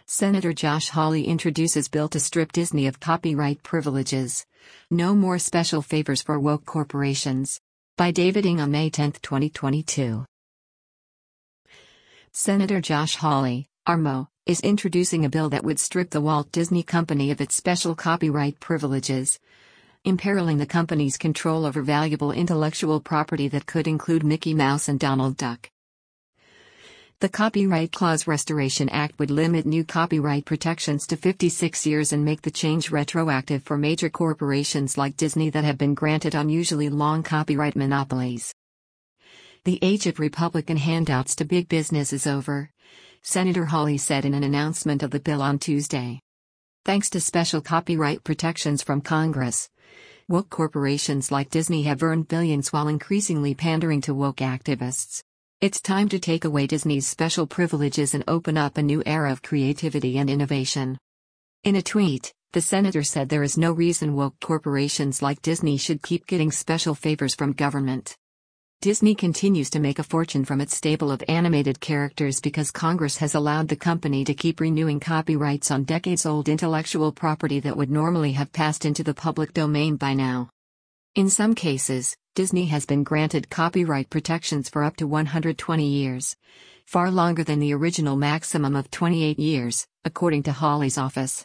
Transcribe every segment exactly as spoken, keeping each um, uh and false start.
Senator Josh Hawley introduces bill to strip Disney of copyright privileges. No more special favors for woke corporations. By David Ng on May tenth, twenty twenty-two. Senator Josh Hawley, R M O, is introducing a bill that would strip the Walt Disney Company of its special copyright privileges, imperiling the company's control over valuable intellectual property that could include Mickey Mouse and Donald Duck. The Copyright Clause Restoration Act would limit new copyright protections to fifty-six years and make the change retroactive for major corporations like Disney that have been granted unusually long copyright monopolies. The age of Republican handouts to big business is over, Senator Hawley said in an announcement of the bill on Tuesday. Thanks to special copyright protections from Congress, woke corporations like Disney have earned billions while increasingly pandering to woke activists. It's time to take away Disney's special privileges and open up a new era of creativity and innovation. In a tweet, the senator said there is no reason woke corporations like Disney should keep getting special favors from government. Disney continues to make a fortune from its stable of animated characters because Congress has allowed the company to keep renewing copyrights on decades-old intellectual property that would normally have passed into the public domain by now. In some cases, Disney has been granted copyright protections for up to one hundred twenty years, far longer than the original maximum of twenty-eight years, according to Hawley's office.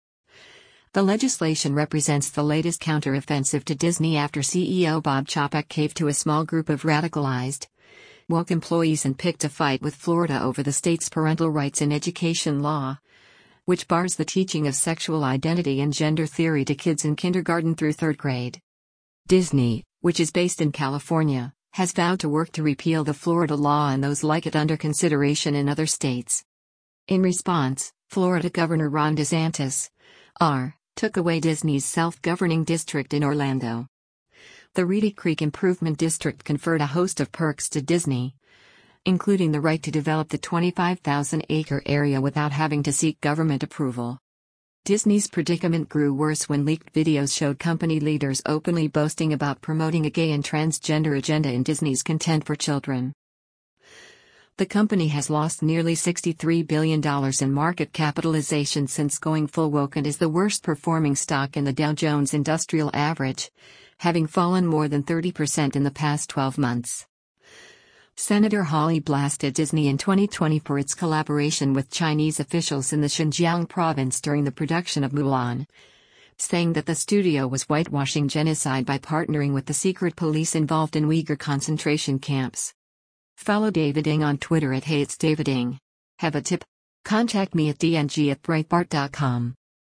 The legislation represents the latest counteroffensive to Disney after C E O Bob Chapek caved to a small group of radicalized, woke employees and picked a fight with Florida over the state's parental rights in education law, which bars the teaching of sexual identity and gender theory to kids in kindergarten through third grade. Disney, which is based in California, has vowed to work to repeal the Florida law and those like it under consideration in other states. In response, Florida Governor Ron DeSantis, R, took away Disney's self-governing district in Orlando. The Reedy Creek Improvement District conferred a host of perks to Disney, including the right to develop the twenty-five thousand acre area without having to seek government approval. Disney's predicament grew worse when leaked videos showed company leaders openly boasting about promoting a gay and transgender agenda in Disney's Content for Children. The company has lost nearly sixty-three billion dollars in market capitalization since going full woke and is the worst performing stock in the Dow Jones Industrial Average, having fallen more than thirty percent in the past twelve months. Senator Hawley blasted Disney in twenty twenty for its collaboration with Chinese officials in the Xinjiang province during the production of Mulan, saying that the studio was whitewashing genocide by partnering with the secret police involved in Uyghur concentration camps. Follow David Ng on Twitter at Hey It's David Ng. Have a tip? Contact me at d n g at breitbart dot com.